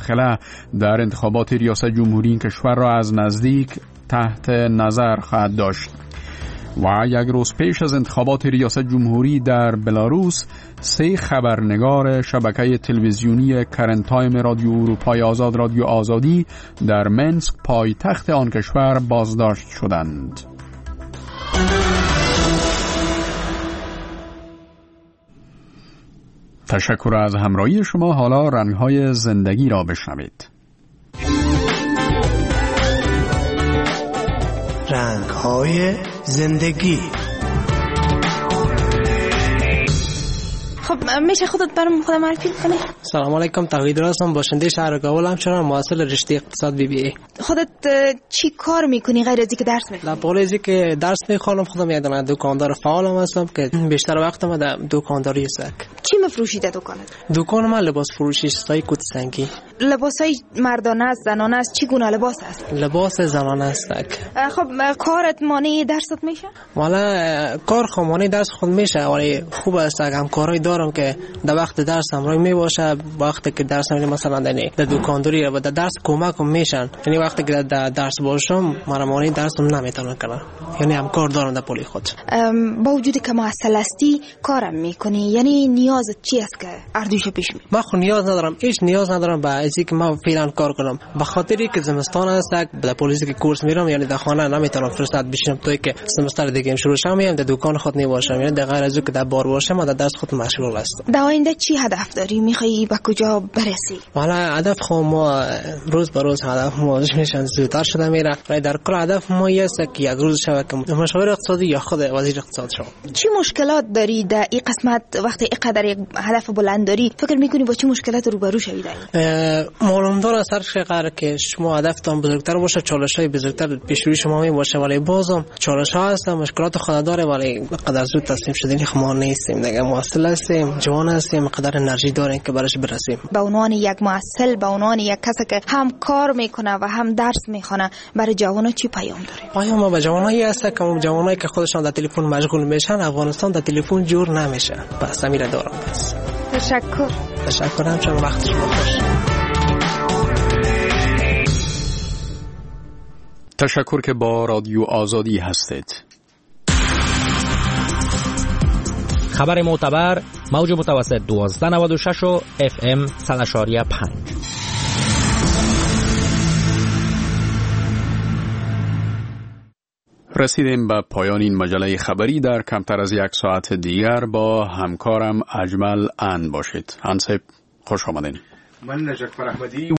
مداخله در انتخابات ریاست جمهوری این کشور را از نزدیک تحت نظر خواهد داشت. و یک روز پیش از انتخابات ریاست جمهوری در بلاروس 3 خبرنگار شبکه تلویزیونی کرنت تایم رادیو اروپای آزاد رادیو آزادی در منسک پایتخت آن کشور بازداشت شدند. تشکر از همراهی شما. حالا رنگ‌های زندگی را بشنوید. رنگ‌های زندگی. خب میشه خودت برام خودم معرفی کنی؟ سلام علیکم، تقوید هستم، باشنده شهر کابل، همچنان محصل رشته اقتصاد BBA. خودت چی کار میکنی غیر از اینکه درس میخونی؟ در از اینکه درس میخونم خودم یک دونه دکاندار فعالم هستم که بیشتر وقتم در دکانداری است. چی میفروشی در دکانت؟ دکان من لباس فروشی است، کت سنگی. لباسای مردانه است، زنانه است، چی گونه لباس است؟ لباس زنانه است. خب کارت مانع درست میشه؟ والا کار خمانی درس خود میشه، ولی خوب است اگه کارهای دارم که در وقت درس هم روی می باشه. وقتی که درس هم مثلا در دکانداری و در درس کمکم میشن، یعنی وقتی که در درس باشم مرمانی درسم نمیتونم کنم، یعنی هم کار دارم در پولی خود. با وجودی که محصل هستی کارم میکنی، یعنی نیازت چی است که اردوش پیش می؟ من خود نیاز ندارم، هیچ نیاز ندارم به اینکه که من فعلا کار کنم، به خاطری که زمستان است در پلیس که کورس میرم، یعنی در خانه نمیتونم فرصت بشینم توی که سمستر دیگه شروع شه، میام در دکان خود نباشم، یعنی در غیر از اینکه در بار باشم و در درس خود مشغول هستم. در آینده چی هدف داری؟ میخوای به کجا برسی؟ والا هدف خود ما روز به روز هدف ما میشن زودتر شده میره، ولی در کل هدف ما است که یک روز شود که مشاور اقتصادی یا خود وزیر اقتصاد شوم. چی مشکلات داری در این قسمت وقتی اینقدر یک هدف بلند داری؟ فکر میکنی با چه مشکلات روبرو شوی داری؟ معلوم داره سر قرار که شما هدفتون بزرگتر باشه، چالش‌های بزرگتر پیش روی شما می باشه، ولی بازم چالش‌ها هست، مشکلات خود داره، ولی قدر زود تسلیم شدنی ما نیستیم دیگه. محصل هستیم، جوان هستیم، قدر انرژی داریم که برایش برسیم. به عنوان یک محصل، به عنوان یک کسی که هم کار میکنه و هم درس میخونه، برای جوانان چی پیام داره؟ پیام به جوانایی هست که جوانایی که خودشان در تلفن مشغول میشن، افغانستان در تلفن جور نمیشه. بس امیر دارم. بس تشکرم چون وقت شما خوش. تشکر که با رادیو آزادی هستید. خبر معتبر، موج متوسط 1296 و FM 100.5. رسیدیم به پایان این مجله خبری. در کمتر از یک ساعت دیگر با همکارم اجمل ان باشید. انصب خوش آمدین. من نجف احمدی